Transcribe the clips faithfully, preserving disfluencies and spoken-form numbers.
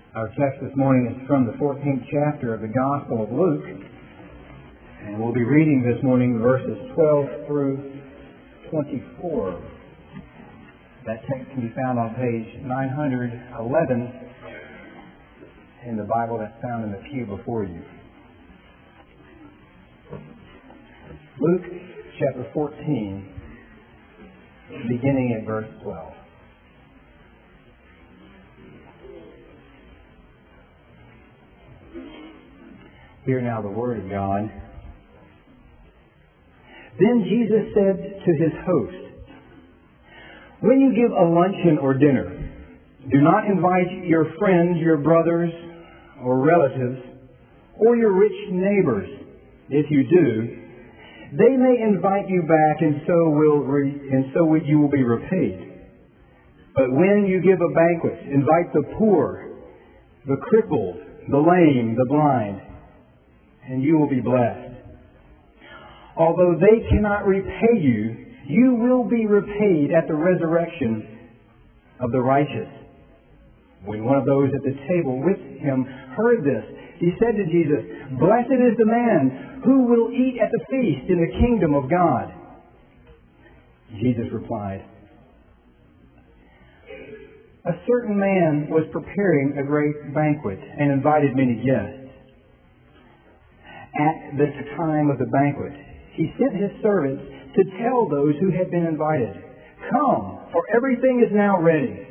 Our text this morning is from the fourteenth chapter of the Gospel of Luke, and we'll be reading this morning verses twelve through twenty-four. That text can be found on page nine hundred eleven in the Bible that's found in the pew before you. Luke chapter fourteen, beginning at verse twelve. Hear now the word of God. Then Jesus said to his host, "When you give a luncheon or dinner, do not invite your friends, your brothers, or relatives, or your rich neighbors. If you do, they may invite you back, and so will re- and so you will be repaid. But when you give a banquet, invite the poor, the crippled, the lame, the blind, and you will be blessed. Although they cannot repay you, you will be repaid at the resurrection of the righteous." When one of those at the table with him heard this, he said to Jesus, "Blessed is the man who will eat at the feast in the kingdom of God." Jesus replied, "A certain man was preparing a great banquet and invited many guests. At the time of the banquet, he sent his servants to tell those who had been invited, 'Come, for everything is now ready.'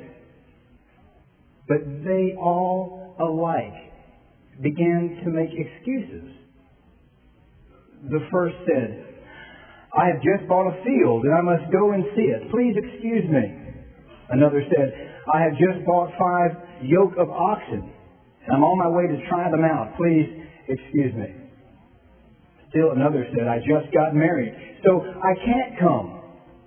But they all alike began to make excuses. The first said, 'I have just bought a field and I must go and see it. Please excuse me.' Another said, 'I have just bought five yoke of oxen and I'm on my way to try them out. Please excuse me.' Still another said, 'I just got married, so I can't come.'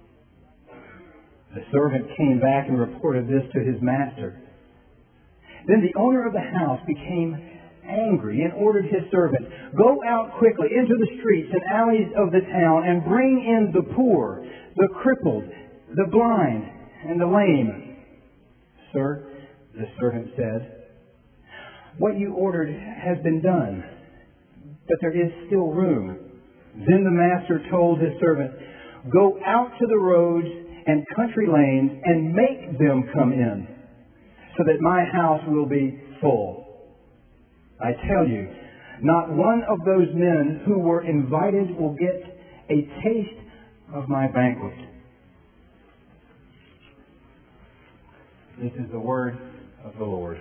The servant came back and reported this to his master. Then the owner of the house became angry and ordered his servant, 'Go out quickly into the streets and alleys of the town and bring in the poor, the crippled, the blind, and the lame.' 'Sir,' the servant said, 'what you ordered has been done, but there is still room.' Then the master told his servant, 'Go out to the roads and country lanes and make them come in, so that my house will be full. I tell you, not one of those men who were invited will get a taste of my banquet.'" This is the word of the Lord.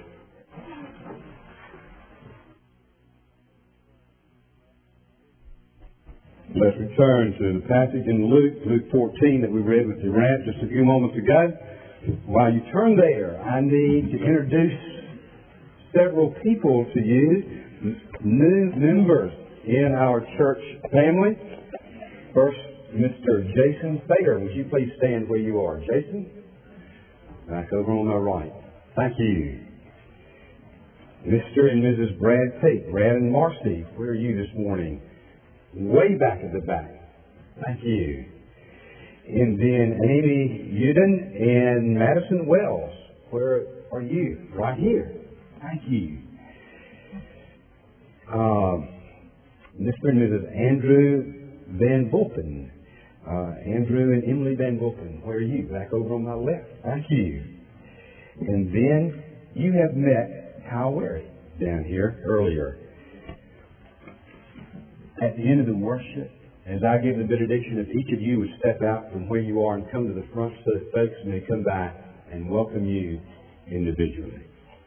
Let's return to the passage in Luke, Luke fourteen, that we read with Durant just a few moments ago. While you turn there, I need to introduce several people to you, new members in our church family. First, Mister Jason Thayer. Would you please stand where you are? Jason? Back over on my right. Thank you. Mister and Missus Brad Tate. Brad and Marcy, where are you this morning? Way back at the back. Thank you. And then Amy Uden and Madison Wells. Where are you? Right here. Thank you. Um, Mister and Missus Andrew Van Vulpen. Uh, Andrew and Emily Van Vulpen. Where are you? Back over on my left. Thank you. And then you have met Kyle Wary down here earlier. At the end of the worship, as I give the benediction, if each of you would step out from where you are and come to the front so that folks may come by and welcome you individually.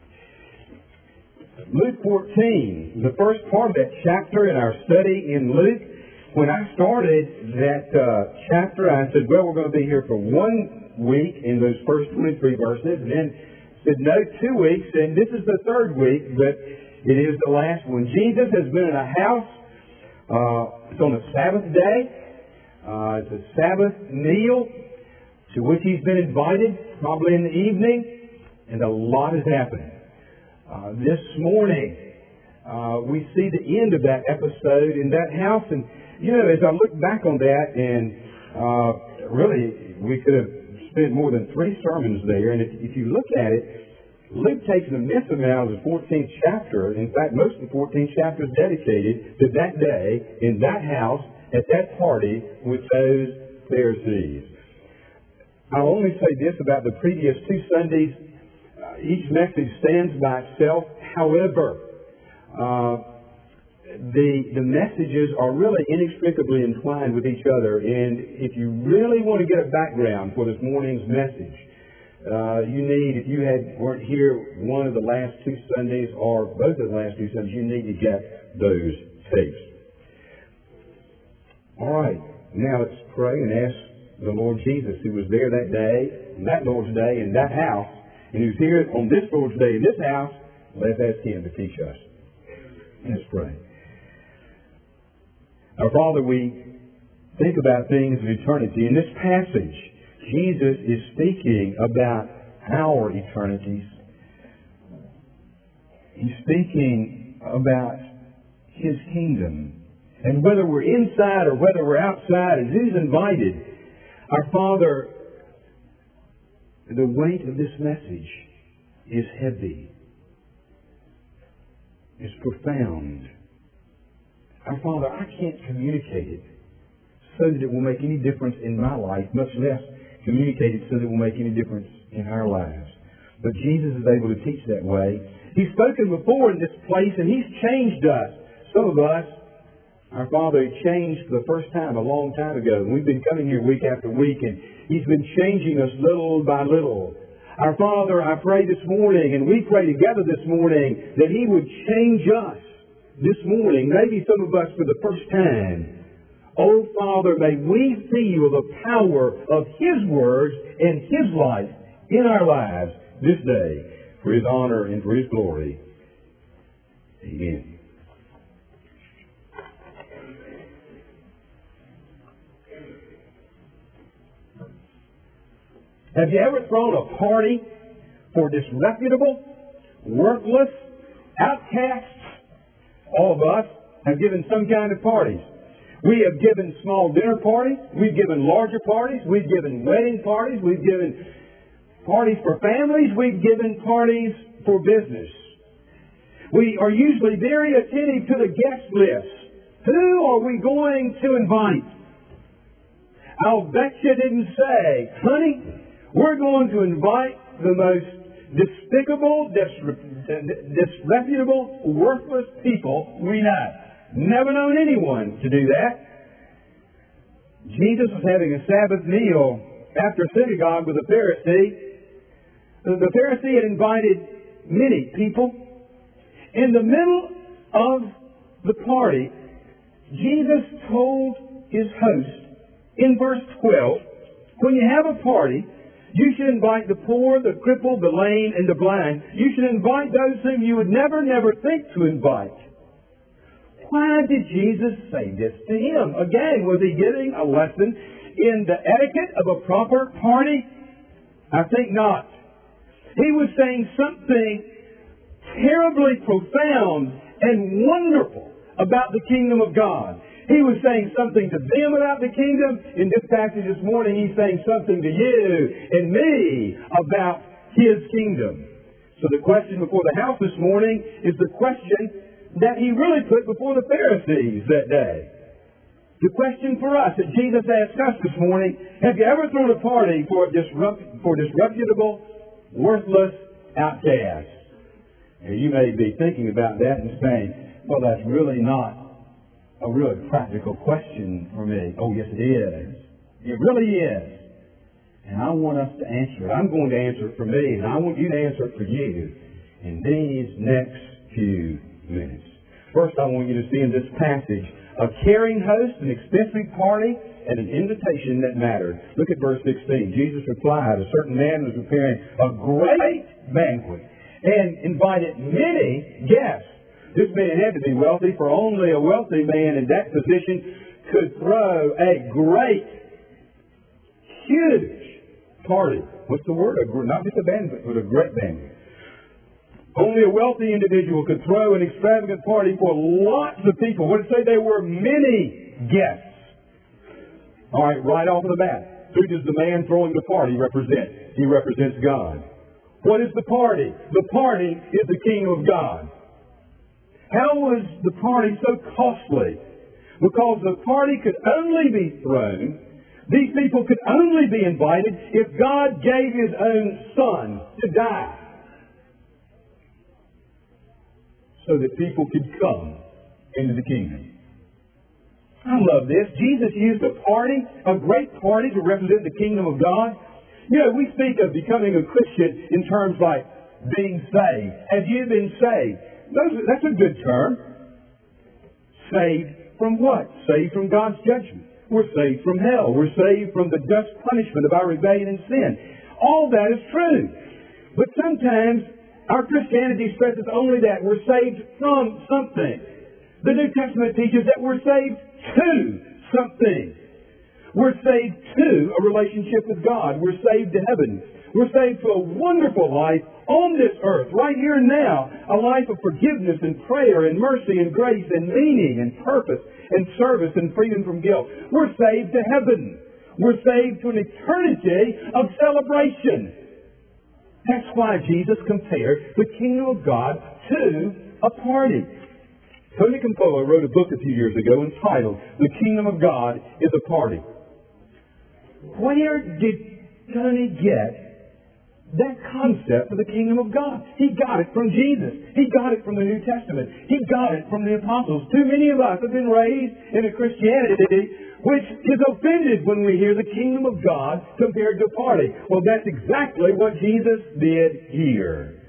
Luke fourteen, the first part of that chapter in our study in Luke. When I started that uh, chapter, I said, well, we're going to be here for one week in those first twenty-three verses, and then said, no, two weeks, and this is the third week, but it is the last one. Jesus has been in a house. Uh, it's on a Sabbath day. Uh, it's a Sabbath meal to which he's been invited, probably in the evening, and a lot has happened. Uh, this morning, uh, we see the end of that episode in that house, and you know, as I look back on that, and uh, really, we could have spent more than three sermons there, and if, if you look at it, Luke takes an immense amount of the fourteenth chapter. In fact, most of the fourteenth chapter is dedicated to that day, in that house, at that party with those Pharisees. I'll only say this about the previous two Sundays. Uh, each message stands by itself. However, uh, the, the messages are really inextricably entwined with each other. And if you really want to get a background for this morning's message, uh, you need, if you had weren't here one of the last two Sundays or both of the last two Sundays, you need to get those tapes. All right, now let's pray and ask the Lord Jesus, who was there that day, and that Lord's day, in that house, and who's here on this Lord's day in this house. Let's ask Him to teach us. Let's pray. Our Father, we think about things of eternity. In this passage, Jesus is speaking about our eternities. He's speaking about His kingdom. And whether we're inside or whether we're outside and who's invited, our Father, the weight of this message is heavy. It's profound. Our Father, I can't communicate it so that it will make any difference in my life, much less communicate it so that it will make any difference in our lives. But Jesus is able to teach that way. He's spoken before in this place, and He's changed us. Some of us, our Father, He changed for the first time a long time ago. And we've been coming here week after week, and He's been changing us little by little. Our Father, I pray this morning, and we pray together this morning, that He would change us this morning, maybe some of us for the first time. Oh, Father, may we feel the power of His words and His life in our lives this day, for His honor and for His glory. Amen. Have you ever thrown a party for disreputable, worthless, outcasts? All of us have given some kind of parties. We have given small dinner parties. We've given larger parties. We've given wedding parties. We've given parties for families. We've given parties for business. We are usually very attentive to the guest list. Who are we going to invite? I'll bet you didn't say, honey, we're going to invite the most despicable, disreputable, worthless people we know. Never known anyone to do that. Jesus was having a Sabbath meal after synagogue with a Pharisee. The Pharisee had invited many people. In the middle of the party, Jesus told His host in verse twelve, when you have a party, you should invite the poor, the crippled, the lame, and the blind. You should invite those whom you would never, never think to invite. Why did Jesus say this to him? Again, was He giving a lesson in the etiquette of a proper party? I think not. He was saying something terribly profound and wonderful about the kingdom of God. He was saying something to them about the kingdom. In this passage this morning, He's saying something to you and me about His kingdom. So the question before the house this morning is the question that He really put before the Pharisees that day. The question for us that Jesus asked us this morning, have you ever thrown a party for, disrupt, for disreputable, worthless outcasts? And you may be thinking about that and saying, well, that's really not a really practical question for me. Oh, yes, it is. It really is. And I want us to answer it. I'm going to answer it for me, and I want you to answer it for you in these next few minutes. First, I want you to see in this passage a caring host, an expensive party, and an invitation that mattered. Look at verse sixteen. Jesus replied, a certain man was preparing a great banquet and invited many guests. This man had to be wealthy, for only a wealthy man in that position could throw a great, huge party. What's the word? Not just a banquet, but a great banquet. Only a wealthy individual could throw an extravagant party for lots of people. What did it say? There were many guests. All right, right off the bat. Who does the man throwing the party represent? He represents God. What is the party? The party is the kingdom of God. How was the party so costly? Because the party could only be thrown, these people could only be invited if God gave His own Son to die, so that people could come into the kingdom. I love this. Jesus used a party, a great party, to represent the kingdom of God. You know, we speak of becoming a Christian in terms like being saved. Have you been saved? That's a good term. Saved from what? Saved from God's judgment. We're saved from hell. We're saved from the just punishment of our rebellion and sin. All that is true. But sometimes our Christianity stresses only that we're saved from something. The New Testament teaches that we're saved to something. We're saved to a relationship with God. We're saved to heaven. We're saved to a wonderful life on this earth, right here and now. A life of forgiveness and prayer and mercy and grace and meaning and purpose and service and freedom from guilt. We're saved to heaven. We're saved to an eternity of celebration. That's why Jesus compared the kingdom of God to a party. Tony Campolo wrote a book a few years ago entitled The Kingdom of God is a Party. Where did Tony get that concept of the kingdom of God? He got it from Jesus. He got it from the New Testament. He got it from the apostles. Too many of us have been raised in a Christianity which is offended when we hear the kingdom of God compared to a party. Well, that's exactly what Jesus did here.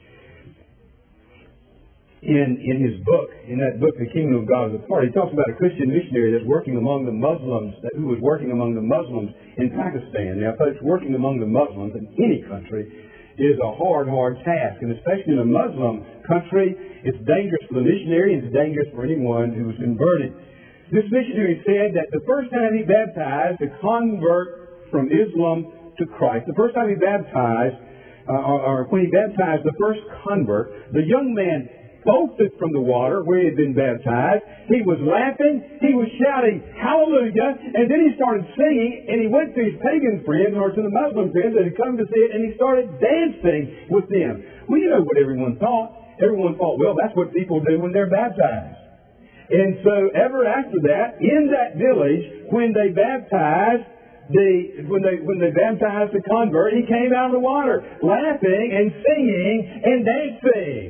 In, in his book, in that book, The Kingdom of God is a Party, he talks about a Christian missionary that's working among the Muslims, that, who was working among the Muslims in Pakistan. Now, folks, working among the Muslims in any country is a hard, hard task. And especially in a Muslim country, it's dangerous for the missionary and it's dangerous for anyone who was converted. This missionary said that the first time he baptized a convert from Islam to Christ, the first time he baptized, uh, or, or when he baptized the first convert, the young man bolted from the water where he had been baptized. He was laughing. He was shouting, hallelujah. And then he started singing, and he went to his pagan friends, or to the Muslim friends that had come to see it, and he started dancing with them. Well, you know what everyone thought. Everyone thought, well, that's what people do when they're baptized. And so ever after that, in that village, when they baptized, The, when they when they baptized the convert, he came out of the water laughing and singing and dancing.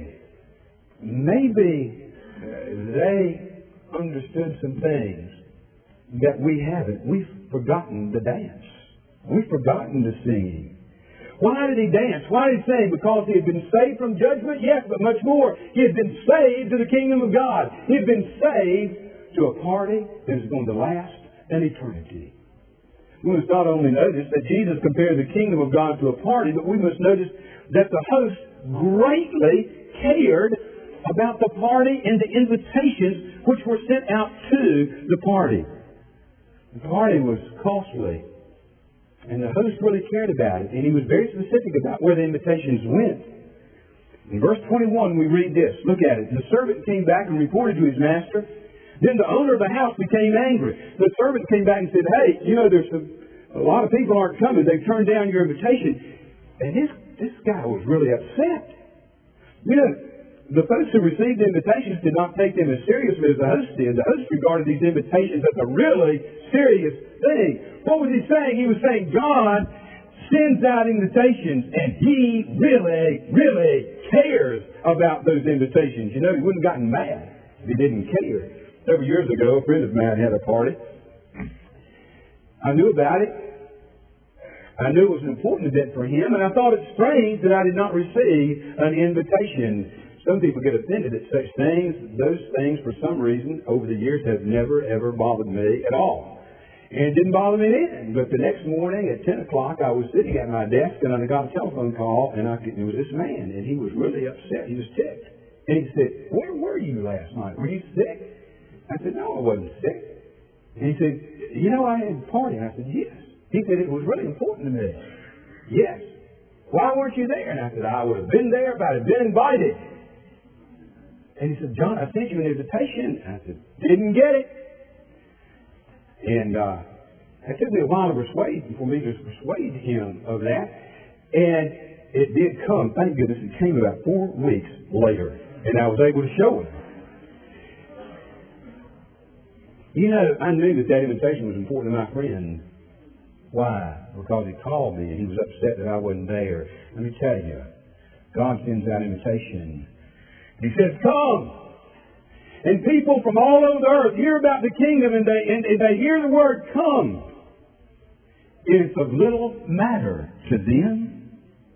Maybe they understood some things that we haven't. We've forgotten to dance. We've forgotten to sing. Why did he dance? Why did he sing? Because he had been saved from judgment? Yes, but much more. He had been saved to the kingdom of God. He had been saved to a party that is going to last an eternity. We must not only notice that Jesus compared the kingdom of God to a party, but we must notice that the host greatly cared about the party and the invitations which were sent out to the party. The party was costly, and the host really cared about it, and he was very specific about where the invitations went. In verse twenty-one, we read this. Look at it. The servant came back and reported to his master. Then the owner of the house became angry. The servant came back and said, hey, you know, there's some, a lot of people aren't coming. They've turned down your invitation. And this, this guy was really upset. You know, the folks who received the invitations did not take them as seriously as the host did. The host regarded these invitations as a really serious thing. What was he saying? He was saying God sends out invitations, and He really, really cares about those invitations. You know, He wouldn't have gotten mad if He didn't care. Several years ago, a friend of mine had a party. I knew about it. I knew it was an important event for him, and I thought it strange that I did not receive an invitation. Some people get offended at such things. Those things, for some reason, over the years have never, ever bothered me at all. And it didn't bother me then. But the next morning at ten o'clock, I was sitting at my desk, and I got a telephone call, and I, it was this man, and he was really upset. He was ticked. And he said, where were you last night? Were you sick? I said, no, I wasn't sick. And he said, you know, I had a party. And I said, yes. He said, it was really important to me. Yes. Why weren't you there? And I said, I would have been there if I had been invited. And he said, John, I sent you an invitation. And I said, didn't get it. And uh, it took me a while to persuade, for me to persuade him of that. And it did come. Thank goodness it came about four weeks later, and I was able to show it. You know, I knew that that invitation was important to my friend. Why? Because he called me and he was upset that I wasn't there. Let me tell you, God sends out invitation. He says, come. And people from all over the earth hear about the kingdom and they, and, and they hear the word come. It's of little matter to them.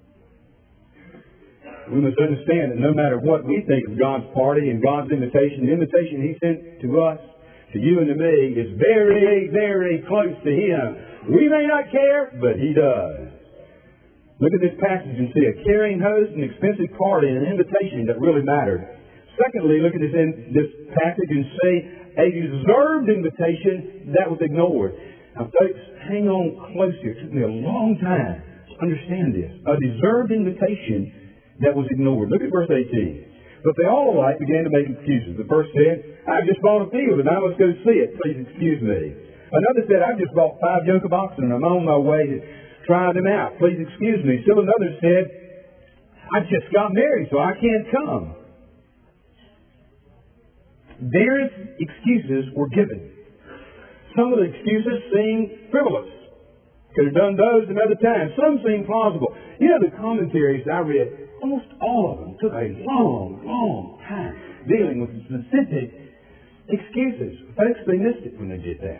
We must understand that no matter what we think of God's party and God's invitation, the invitation He sent to us, to you and to me, is very, very close to Him. We may not care, but He does. Look at this passage and see a caring host, an expensive party, and an invitation that really mattered. Secondly, look at this, in, this passage and see a deserved invitation that was ignored. Now, folks, hang on close here. It took me a long time to understand this. A deserved invitation that was ignored. Look at verse eighteen. But they all alike began to make excuses. The first said, I've just bought a field and I must go see it. Please excuse me. Another said, I've just bought five yoke of oxen and I'm on my way to try them out. Please excuse me. Still another said, I just got married so I can't come. Various excuses were given. Some of the excuses seemed frivolous. Could have done those another time. Some seemed plausible. You know, the commentaries I read, almost all of them took a long, long time dealing with specific excuses. Folks, they missed it when they did that.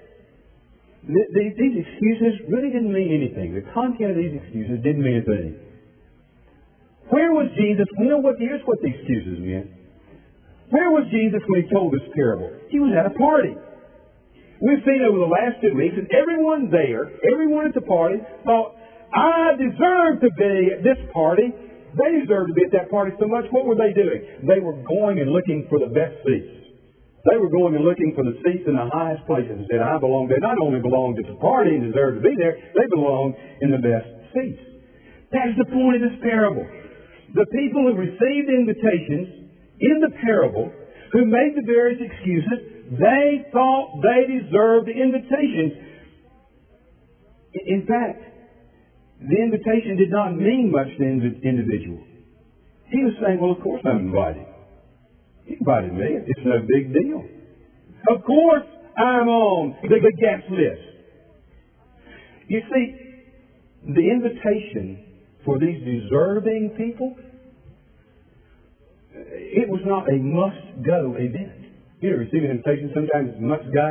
These excuses really didn't mean anything. The content of these excuses didn't mean anything. Where was Jesus? You know what? Here's what the excuses meant. Where was Jesus when He told this parable? He was at a party. We've seen over the last two weeks that everyone there, everyone at the party, thought, I deserve to be at this party. They deserve to be at that party so much. What were they doing? They were going and looking for the best seats. They were going and looking for the seats in the highest places and said, I belong there. Not only belong to the party and deserve to be there, they belong in the best seats. That's the point of this parable. The people who received invitations in the parable, who made the various excuses, they thought they deserved the invitations. In fact, the invitation did not mean much to the individual. He was saying, well, of course I'm invited. He invited me. It's no big deal. Of course I'm on the, the guest list. You see, the invitation for these deserving people, it was not a must-go event. You know, receiving an invitation sometimes it's must-go.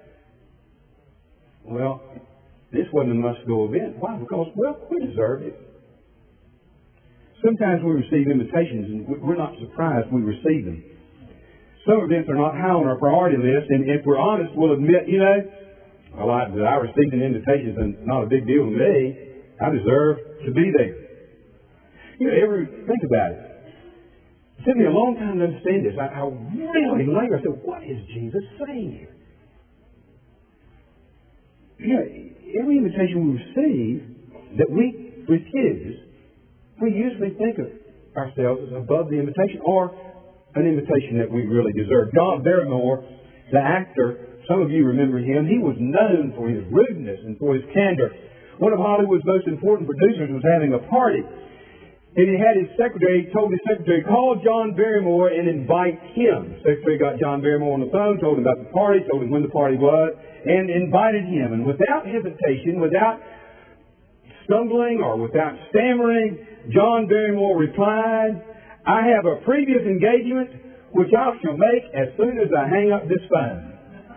Well, this wasn't a must-go event. Why? Because, well, we deserved it. Sometimes we receive invitations and we're not surprised we receive them. Some events are not high on our priority list, and if we're honest, we'll admit, you know, well, I, I received an invitation, it's not a big deal to me. I deserve to be there. You know, ever think about it? It took me a long time to understand this. I, I really later I said, what is Jesus saying here? You know, every invitation we receive that we refuse, we usually think of ourselves as above the invitation or an invitation that we really deserve. John Barrymore, the actor, some of you remember him, he was known for his rudeness and for his candor. One of Hollywood's most important producers was having a party. And he had his secretary, he told his secretary, call John Barrymore and invite him. The secretary got John Barrymore on the phone, told him about the party, told him when the party was, and invited him. And without hesitation, without stumbling or without stammering, John Barrymore replied, I have a previous engagement which I shall make as soon as I hang up this phone.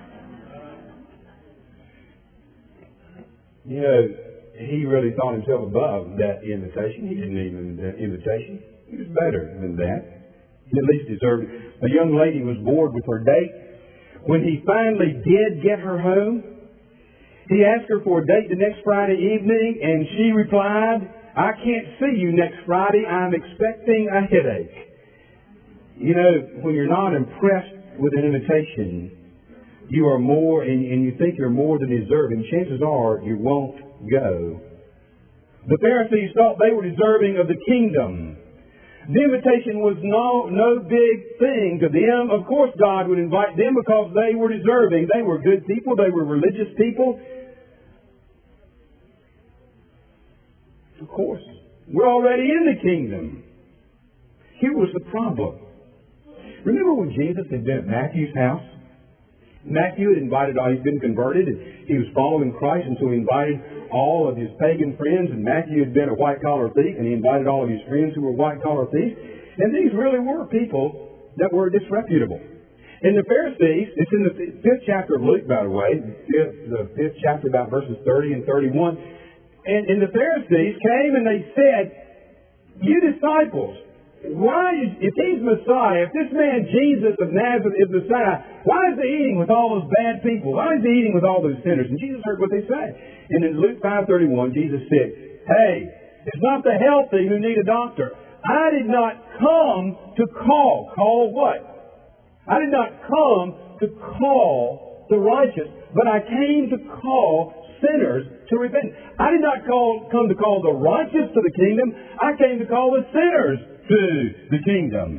You know, he really thought himself above that invitation. He didn't need an invitation. He was better than that. He at least deserved it. A young lady was bored with her date. When he finally did get her home, he asked her for a date the next Friday evening, and she replied, I can't see you next Friday. I'm expecting a headache. You know, when you're not impressed with an invitation, you are more, and, and you think you're more than deserving, chances are you won't go. The Pharisees thought they were deserving of the kingdom. The invitation was no, no big thing to them. Of course God would invite them because they were deserving. They were good people. They were religious people. Of course, We're already in the kingdom. Here was the problem. Remember when Jesus had been at Matthew's house? Matthew had invited all, he'd been converted, and he was following Christ, and so he invited all of his pagan friends, and Matthew had been a white-collar thief, and he invited all of his friends who were white-collar thieves, and these really were people that were disreputable. And the Pharisees, it's in the fifth chapter of Luke, by the way, fifth, the fifth chapter, about verses thirty and thirty-one, and, and the Pharisees came and they said, "You disciples, why is, if he's Messiah, if this man Jesus of Nazareth is Messiah, why is he eating with all those bad people? Why is he eating with all those sinners?" And Jesus heard what they said. And in Luke five thirty-one, Jesus said, "Hey, it's not the healthy who need a doctor. I did not come to call." Call what? I did not come to call the righteous, but I came to call sinners to repent. I did not call, come to call the righteous to the kingdom. I came to call the sinners to the kingdom.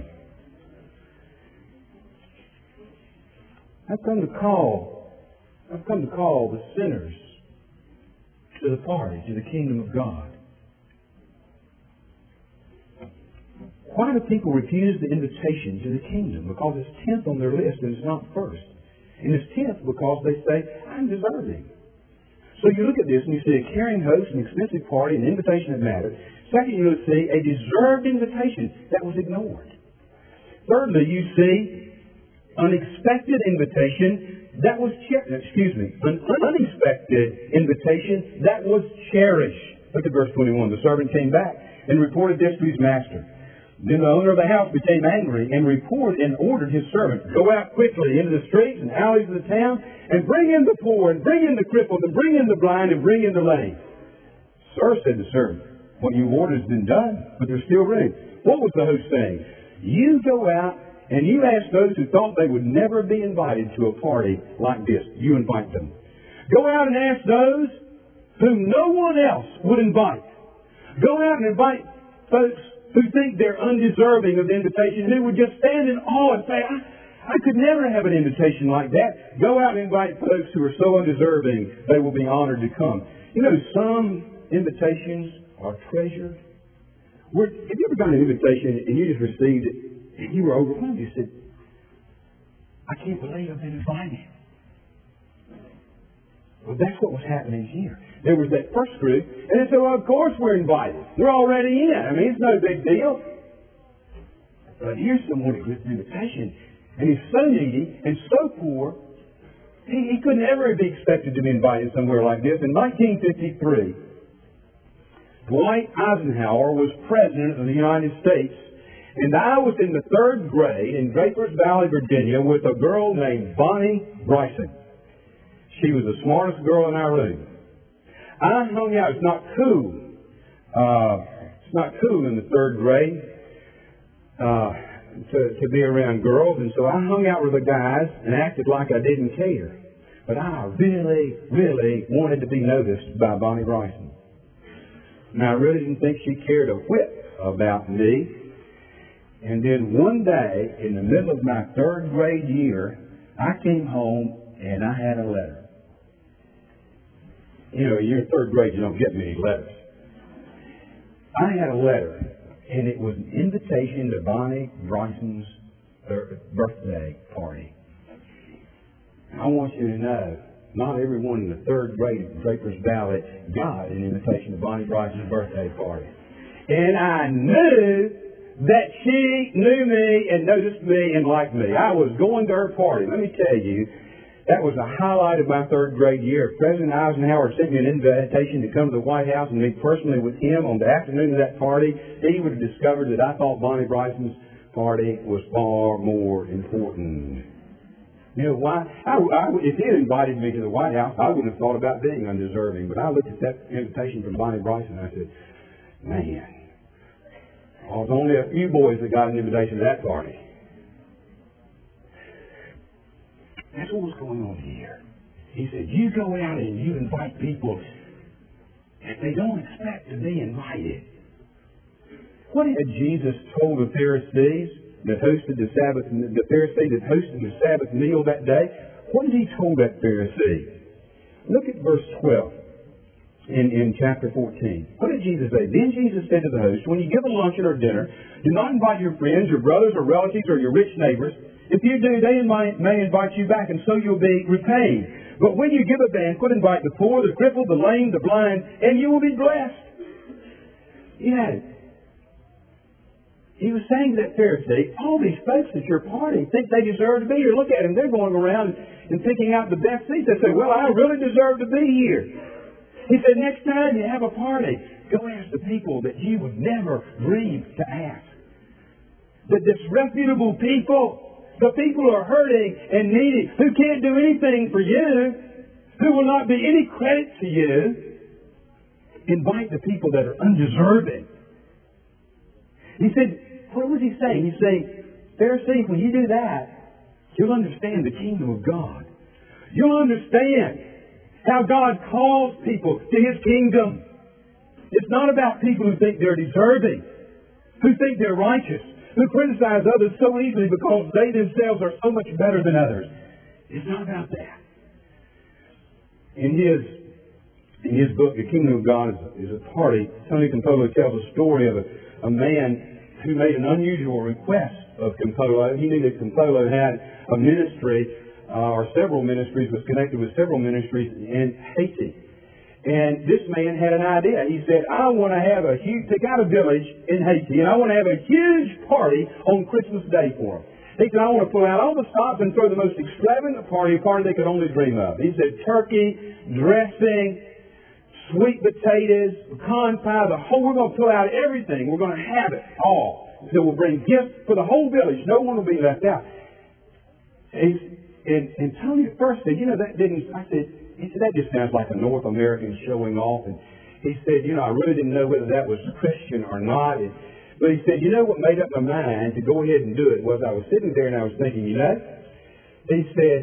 I've come to call, I've come to call the sinners to the party, to the kingdom of God. Why do people refuse the invitation to the kingdom? Because it's tenth on their list and it's not first. And it's tenth because they say, "I'm deserving." So you look at this and you see a caring host, an expensive party, an invitation that mattered. Second, you see a deserved invitation that was ignored. Thirdly, you see unexpected invitation that was cherished. Excuse me, an unexpected invitation that was cherished. Look at verse twenty-one. The servant came back and reported this to his master. Then the owner of the house became angry and reported and ordered his servant, "Go out quickly into the streets and alleys of the town and bring in the poor and bring in the crippled and bring in the blind and bring in the lame." "Sir," said the servant, "what you ordered has been done, but there's still room." What was the host saying? "You go out and you ask those who thought they would never be invited to a party like this. You invite them. Go out and ask those whom no one else would invite. Go out and invite folks who think they're undeserving of the invitation, who would just stand in awe and say, I, I could never have an invitation like that. Go out and invite folks who are so undeserving, they will be honored to come." You know, some invitations are treasured. Where, have you ever gotten an invitation and you just received it and you were overwhelmed? You said, "I can't believe I've been invited." Well, that's what was happening here. There was that first group, and they said, "Well, of course we're invited. We're already in. I mean, it's no big deal." But here's someone who gets an invitation, and he's so needy and so poor, he, he couldn't ever be expected to be invited somewhere like this. In nineteen fifty-three, Dwight Eisenhower was President of the United States, and I was in the third grade in Drapers Valley, Virginia, with a girl named Bonnie Bryson. She was the smartest girl in our room. I hung out. It's not cool. Uh, it's not cool in the third grade uh, to, to be around girls, and so I hung out with the guys and acted like I didn't care. But I really, really wanted to be noticed by Bonnie Bryson. And I really didn't think she cared a whit about me. And then one day, in the middle of my third grade year, I came home and I had a letter. You know, you're in third grade, you don't get many letters. I had a letter, and it was an invitation to Bonnie Bryson's birthday party. I want you to know, not everyone in the third grade at Drapers Valley got an invitation to Bonnie Bryson's birthday party. And I knew that she knew me and noticed me and liked me. I was going to her party. Let me tell you, that was the highlight of my third grade year. President Eisenhower sent me an invitation to come to the White House and meet personally with him on the afternoon of that party. He would have discovered that I thought Bonnie Bryson's party was far more important. You know why? I, I, if he had invited me to the White House, I wouldn't have thought about being undeserving. But I looked at that invitation from Bonnie Bryson and I said, man, well, there's only a few boys that got an invitation to that party. That's what was going on here. He said, you go out and you invite people that they don't expect to be invited. What had Jesus told the Pharisees that hosted the Sabbath, the Pharisee that hosted the Sabbath meal that day? What did he told that Pharisee? Look at verse twelve. in, in chapter fourteen. What did Jesus say? Then Jesus said to the host, when you give a luncheon or dinner, do not invite your friends, your brothers or relatives, or your rich neighbors. If you do, they might, may invite you back, and so you'll be repaid. But when you give a banquet, invite the poor, the crippled, the lame, the blind, and you will be blessed. You know, he was saying to that Pharisee, all these folks at your party think they deserve to be here. Look at them. They're going around and picking out the best seats. They say, well, I really deserve to be here. He said, next time you have a party, go ask the people that you would never dream to ask. The disreputable people, the people who are hurting and needy, who can't do anything for you, who will not be any credit to you, invite the people that are undeserving. He said, what was he saying? He's saying, Pharisee, when you do that, you'll understand the kingdom of God. You'll understand how God calls people to His kingdom. It's not about people who think they're deserving, who think they're righteous, who criticize others so easily because they themselves are so much better than others. It's not about that. In his, in his book, The Kingdom of God is, is a Party, Tony Campolo tells a story of a, a man who made an unusual request of Campolo. He knew that Campolo had a ministry, uh, or several ministries, was connected with several ministries in Haiti. And this man had an idea. He said, I want to have a huge, pick out a village in Haiti, and I want to have a huge party on Christmas Day for them. He said, I want to pull out all the stops and throw the most extravagant party, a party they could only dream of. He said, turkey, dressing, sweet potatoes, pecan pie, the whole, we're going to pull out everything. We're going to have it all. So we'll bring gifts for the whole village. No one will be left out. And, and, and Tony at first said, you know, that didn't, I said, he said, that just sounds like a North American showing off. And he said, you know, I really didn't know whether that was Christian or not. And, but he said, you know what made up my mind to go ahead and do it was I was sitting there and I was thinking, you know, he said,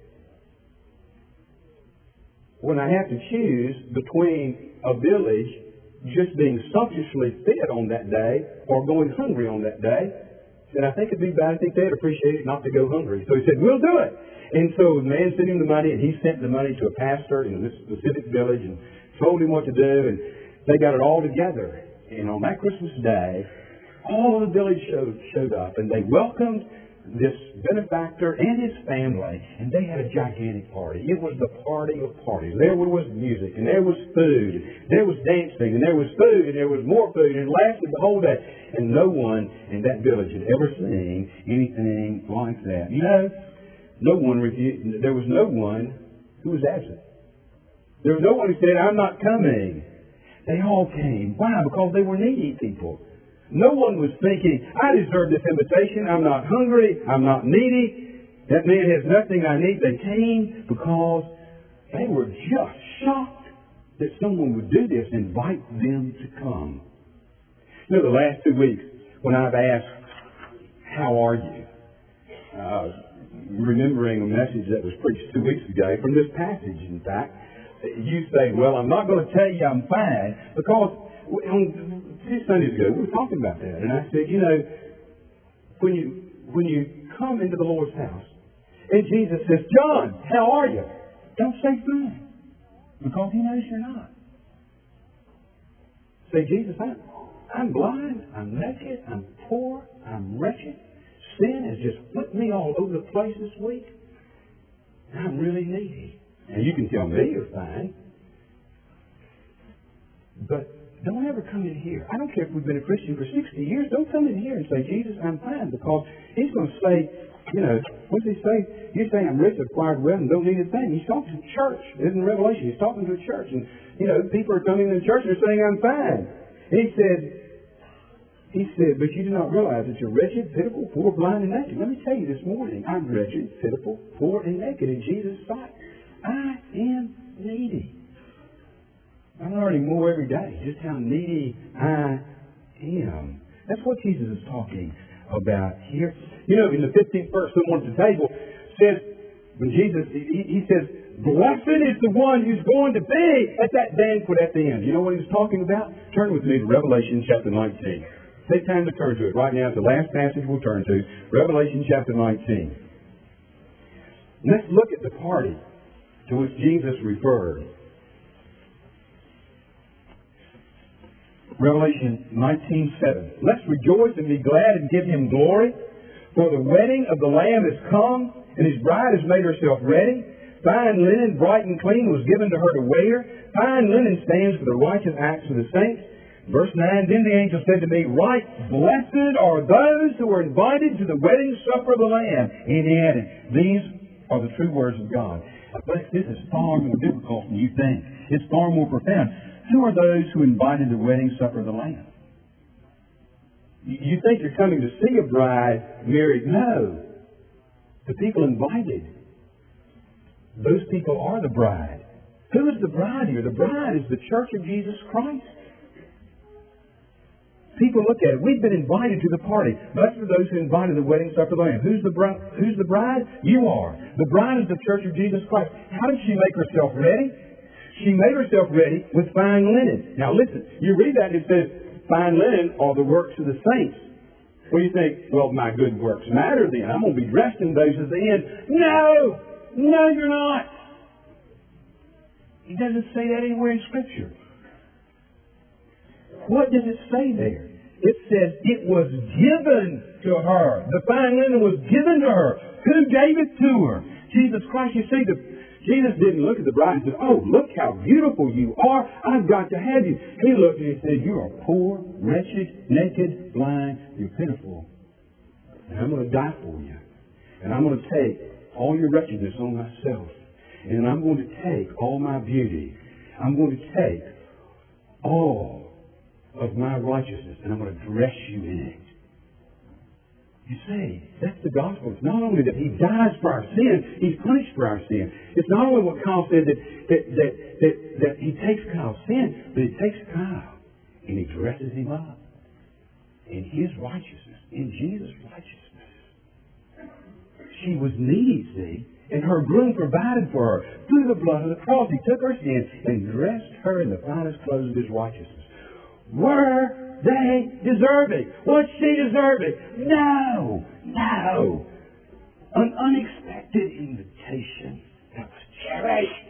when I have to choose between a village just being sumptuously fed on that day or going hungry on that day, then I think it'd be bad. I think they'd appreciate it not to go hungry. So he said, we'll do it. And so the man sent him the money, and he sent the money to a pastor in this specific village and told him what to do, and they got it all together. And on that Christmas Day, all of the village showed, showed up, and they welcomed this benefactor and his family, and they had a gigantic party. It was the party of parties. There was music, and there was food, and there was dancing, and there was food, and there was more food, and it lasted the whole day. And no one in that village had ever seen anything like that. You know, no one refused, there was no one who was absent. There was no one who said, I'm not coming. They all came. Why? Because they were needy people. No one was thinking, I deserve this invitation. I'm not hungry. I'm not needy. That man has nothing I need. They came because they were just shocked that someone would do this, invite them to come. You know, the last two weeks, when I've asked, how are you? Uh, remembering a message that was preached two weeks ago from this passage, in fact, you say, well, I'm not going to tell you I'm fine, because on two Sundays ago, we were talking about that, and I said, you know, when you when you come into the Lord's house, and Jesus says, John, how are you? Don't say fine, because He knows you're not. Say, Jesus, I'm, I'm blind, I'm naked, I'm poor, I'm wretched. Sin has just flipped me all over the place this week. I'm really needy. And you can tell me you're fine. But don't ever come in here. I don't care if we've been a Christian for sixty years. Don't come in here and say, Jesus, I'm fine. Because He's going to say, you know, what does He say? He's saying, I'm rich, acquired wealth, and don't need a thing. He's talking to the church. It isn't Revelation. He's talking to a church. And, you know, people are coming to the church and they're saying, I'm fine. And He said, He said, but you do not realize that you're wretched, pitiful, poor, blind, and naked. Let me tell you this morning, I'm wretched, pitiful, poor, and naked in Jesus' sight. I am needy. I'm learning more every day just how needy I am. That's what Jesus is talking about here. You know, in the fifteenth verse, someone at the table says, when Jesus, he, he says, blessed is the one who's going to be at that banquet at the end. You know what he was talking about? Turn with me to Revelation chapter nineteen. Take time to turn to it. Right now, it's the last passage we'll turn to. Revelation chapter nineteen. Let's look at the party to which Jesus referred. Revelation nineteen seven. Let's rejoice and be glad and give Him glory, for the wedding of the Lamb is come, and His bride has made herself ready. Fine linen, bright and clean, was given to her to wear. Fine linen stands for the righteous acts of the saints. Verse nine, then the angel said to me, right blessed are those who are invited to the wedding supper of the Lamb. And he added, these are the true words of God. But this is far more difficult than you think. It's far more profound. Who are those who invited the wedding supper of the Lamb? You think you're coming to see a bride married? No. The people invited. Those people are the bride. Who is the bride here? The bride is the church of Jesus Christ. People look at it. We've been invited to the party. Blessed are those who invited the wedding supper of the Lamb. Who's the bride? Who's the bride? You are. The bride is the church of Jesus Christ. How did she make herself ready? She made herself ready with fine linen. Now listen, you read that and it says, fine linen are the works of the saints. Well, you think, well, my good works matter then. I'm going to be dressed in those at the end. No! No, you're not. He doesn't say that anywhere in Scripture. What does it say there? It says it was given to her. The fine linen was given to her. Who gave it to her? Jesus Christ. You see, the, Jesus didn't look at the bride and say, oh, look how beautiful you are. I've got to have you. He looked and he said, you are poor, wretched, naked, blind. You're pitiful. And I'm going to die for you. And I'm going to take all your wretchedness on myself. And I'm going to take all my beauty. I'm going to take all of my righteousness, and I'm going to dress you in it. You see, that's the gospel. It's not only that He dies for our sin, He's punished for our sin. It's not only what Kyle said, that, that, that, that, that He takes Kyle's sin, but He takes Kyle and He dresses him up in His righteousness, in Jesus' righteousness. She was needy, see, and her groom provided for her. Through the blood of the cross, He took her sin and dressed her in the finest clothes of His righteousness. Were they deserving? Was she deserving? No! No! An unexpected invitation that was cherished.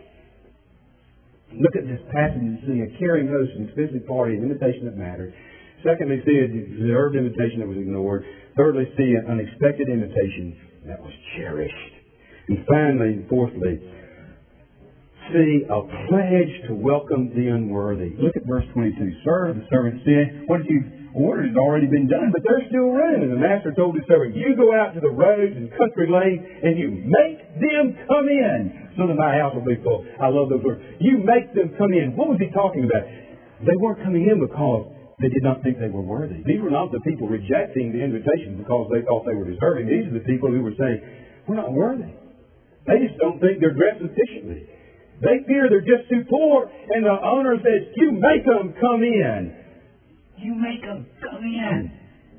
Look at this passage and see a caring host, an expensive party, an invitation that mattered. Secondly, see a deserved invitation that was ignored. Thirdly, see an unexpected invitation that was cherished. And finally, fourthly, see a pledge to welcome the unworthy. Look at verse twenty-two. Sir, the servant said, what you've ordered has already been done, but there's still room. And the master told his servant, you go out to the roads and country lanes and you make them come in so that my house will be full. I love those words. You make them come in. What was he talking about? They weren't coming in because they did not think they were worthy. These were not the people rejecting the invitation because they thought they were deserving. These are the people who were saying, we're not worthy. They just don't think they're dressed sufficiently. They fear they're just too poor, and the owner says, you make them come in. You make them come in.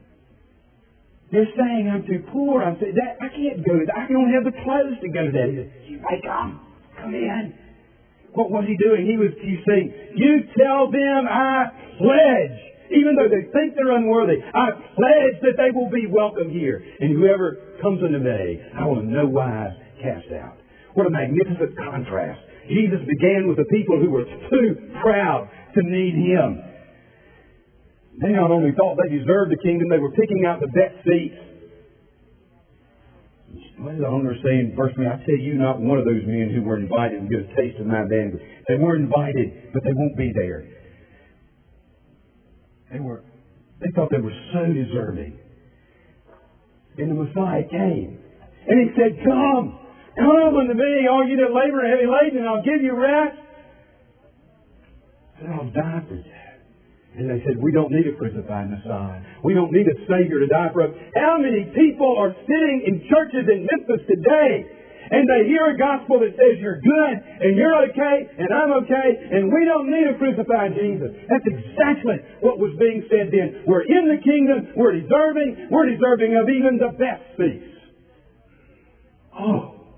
They're saying, I'm too poor. I'm too, that, I can't go to that. I don't have the clothes to go to that. He says, you make them come in. What was he doing? He was he's saying, you tell them I pledge. Even though they think they're unworthy, I pledge that they will be welcome here. And whoever comes unto me, I will in no wise cast out. What a magnificent contrast. Jesus began with the people who were too proud to need Him. They not only thought they deserved the kingdom, they were picking out the best seats. What did the owner say in verse three? I tell you, not one of those men who were invited to get a taste of my banquet. They were invited, but they won't be there. They were. They thought they were so deserving. And the Messiah came. And He said, come! Come unto me, all you that labor and heavy laden, and I'll give you rest. And I'll die for you. And they said, we don't need a crucified Messiah. We don't need a Savior to die for us. How many people are sitting in churches in Memphis today, and they hear a gospel that says you're good, and you're okay, and I'm okay, and we don't need a crucified Jesus. That's exactly what was being said then. We're in the kingdom, we're deserving, we're deserving of even the best seats. Oh.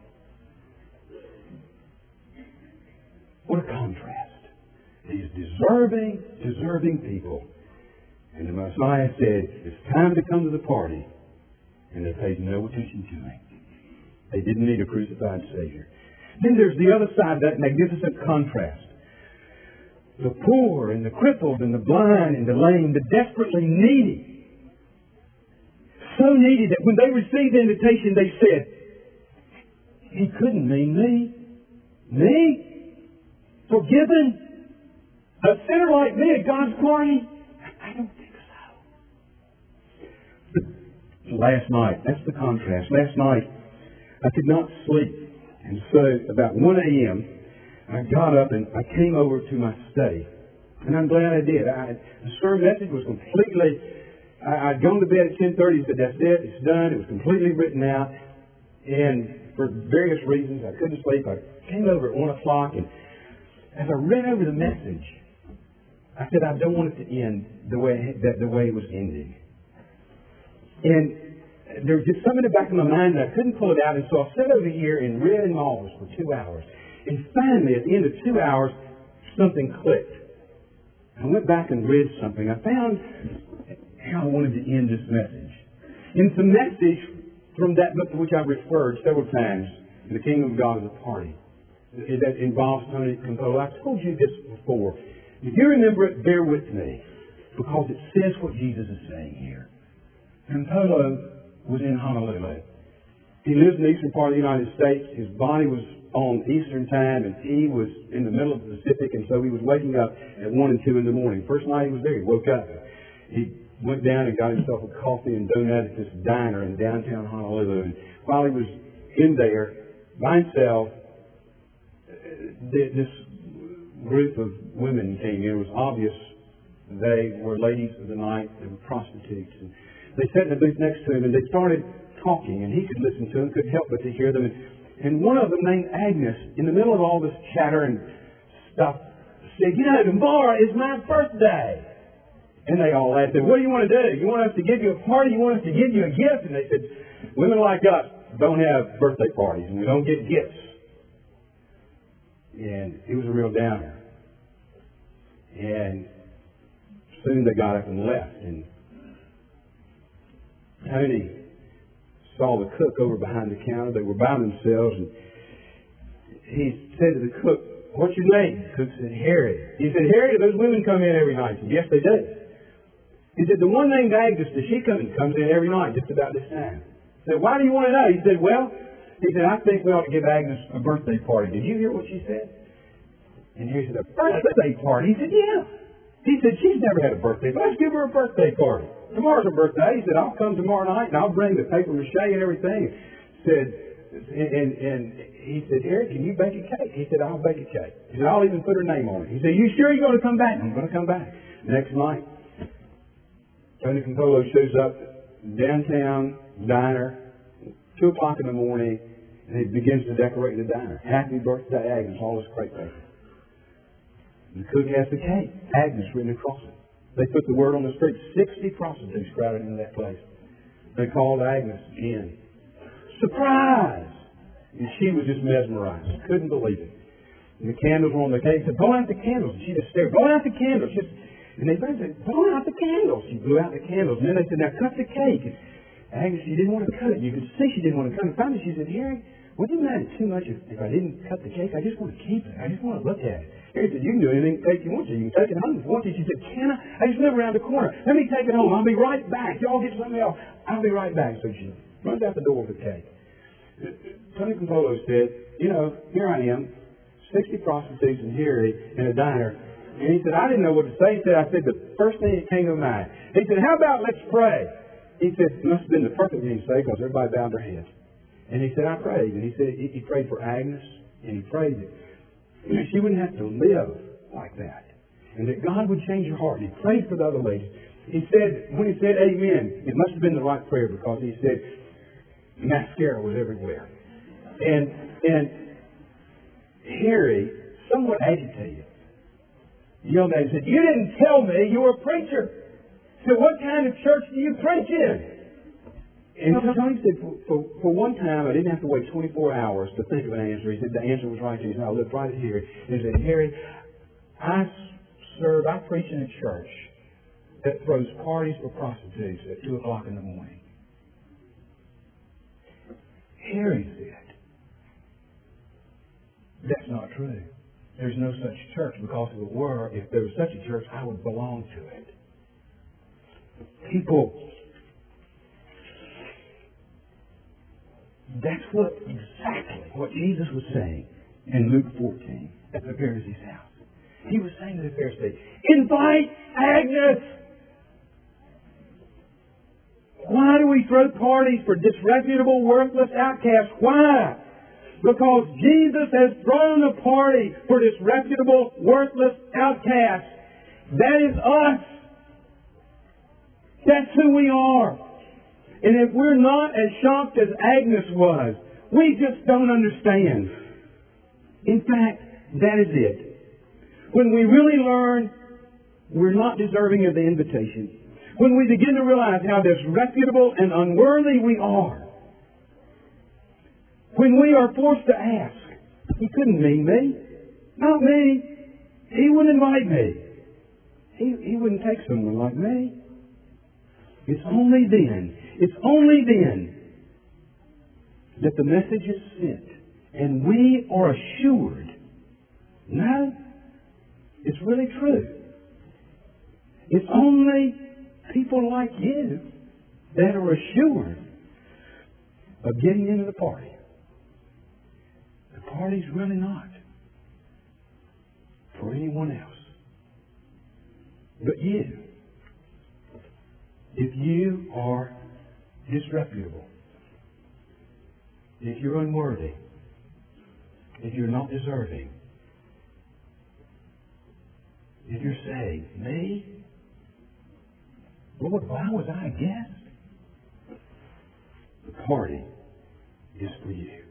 What a contrast. These deserving, deserving people. And the Messiah said, it's time to come to the party. And they paid no attention to Him. They didn't need a crucified Savior. Then there's the other side of that magnificent contrast. the poor and the crippled and the blind and the lame, the desperately needy. So needy that when they received the invitation, they said, he couldn't mean me. Me? Forgiven? A sinner like me at God's party? I don't think so. Last night, that's the contrast. Last night, I could not sleep. And so, about one a.m., I got up and I came over to my study. And I'm glad I did. I, the sermon message was completely... I, I'd gone to bed at ten thirty and said, that's it, it's done. It was completely written out. And for various reasons, I couldn't sleep. I came over at one o'clock, and as I read over the message, I said, I don't want it to end the way that the way it was ending. And there was just something in the back of my mind that I couldn't pull it out, and so I sat over here and read in Mars for two hours. And finally, at the end of two hours, something clicked. I went back and read something. I found how I wanted to end this message. And it's a message from that book to which I've referred several times, The Kingdom of God is a Party, that involves Tony Campolo. I've told you this before. If you remember it, bear with me, because it says what Jesus is saying here. Campolo was in Honolulu. He lives in the eastern part of the United States. His body was on Eastern time, and he was in the middle of the Pacific, and so he was waking up at one and two in the morning. First night he was there, he woke up. He went down and got himself a coffee and donut at this diner in downtown Honolulu. And while he was in there by himself, this group of women came in. It was obvious they were ladies of the night. They were prostitutes. And they sat in the booth next to him, and they started talking, and he could listen to them, couldn't help but to hear them. And, and one of them, named Agnes, in the middle of all this chatter and stuff, said, you know, tomorrow is my birthday. And they all laughed. Said, what do you want to do? You want us to give you a party? You want us to give you a gift? And they said, women like us don't have birthday parties, and we don't get gifts. And it was a real downer. And soon they got up and left. And Tony saw the cook over behind the counter. They were by themselves, and he said to the cook, what's your name? The cook said, Harry. He said, Harry, do those women come in every night? He said, yes, they do. He said, the one named Agnes, does she come in? Comes in every night, just about this time. He said, why do you want to know? He said, well, he said, I think we ought to give Agnes a birthday party. Did you hear what she said? And Harry said, a birthday party? He said, yeah. He said, she's never had a birthday, but let's give her a birthday party. Tomorrow's her birthday. He said, I'll come tomorrow night, and I'll bring the paper mache and everything. He said, and, and, and he said, Harry, can you bake a cake? He said, I'll bake a cake. He said, I'll even put her name on it. He said, you sure you're going to come back? I'm going to come back. Next night, Tony Campolo shows up, downtown diner, two o'clock in the morning, and he begins to decorate the diner. Happy birthday, Agnes, all this crepe paper. The cook has the cake, Agnes written across it. They put the word on the street. Sixty prostitutes crowded into that place. They called Agnes in. Surprise! And she was just mesmerized. Couldn't believe it. And the candles were on the cake. He said, blow out the candles. And she just stared. Blow out the candles. Just, and they said, blow out the candles. She blew out the candles. And then they said, now cut the cake. And Agnes, she didn't want to cut it. You could see she didn't want to cut it. Finally, she said, Harry, wouldn't it matter too much if, if I didn't cut the cake? I just want to keep it. I just want to look at it. Harry said, you can do anything cake you want to. You can take it home if you want to. She said, can I? I just live around the corner. Let me take it home. I'll be right back. Y'all get something else. I'll be right back. So she runs out the door with the cake. Tony Campolo said, you know, here I am, sixty prostitutes and Harry in a diner. And he said, I didn't know what to say. He said, I said the first thing that came to mind. He said, how about let's pray? He said, it must have been the perfect thing to say because everybody bowed their heads. And he said, I prayed. And he said, he, he prayed for Agnes, and he prayed that she wouldn't have to live like that. And that God would change her heart. And he prayed for the other ladies. He said, when he said amen, it must have been the right prayer because he said mascara was everywhere. And and Harry, somewhat agitated, yelled at him and said, you didn't tell me you were a preacher. So what kind of church do you preach in? And Tony said, for, for, for one time, I didn't have to wait twenty-four hours to think of an answer. He said, the answer was right here. He said, I lived right here. And he said, Harry, I serve, I preach in a church that throws parties for prostitutes at two o'clock in the morning. Harry said, that's not true. there's no such church, because if it were, if there was such a church, I would belong to it. People, that's what exactly what Jesus was saying in Luke fourteen at the Pharisee's house. He was saying to the Pharisee, invite Agnes! Why do we throw parties for disreputable, worthless outcasts? Why? Because Jesus has thrown a party for disreputable, worthless outcasts. That is us. That's who we are. And if we're not as shocked as Agnes was, we just don't understand. In fact, that is it. When we really learn we're not deserving of the invitation, when we begin to realize how disreputable and unworthy we are, when we are forced to ask, he couldn't mean me, not me, he wouldn't invite me, he, he wouldn't take someone like me. It's only then, it's only then that the message is sent and we are assured, no, it's really true. It's only people like you that are assured of getting into the party. The party's really not for anyone else but you. If you are disreputable, if you're unworthy, if you're not deserving, if you're saying, me? Lord, why was I a guest? The party is for you.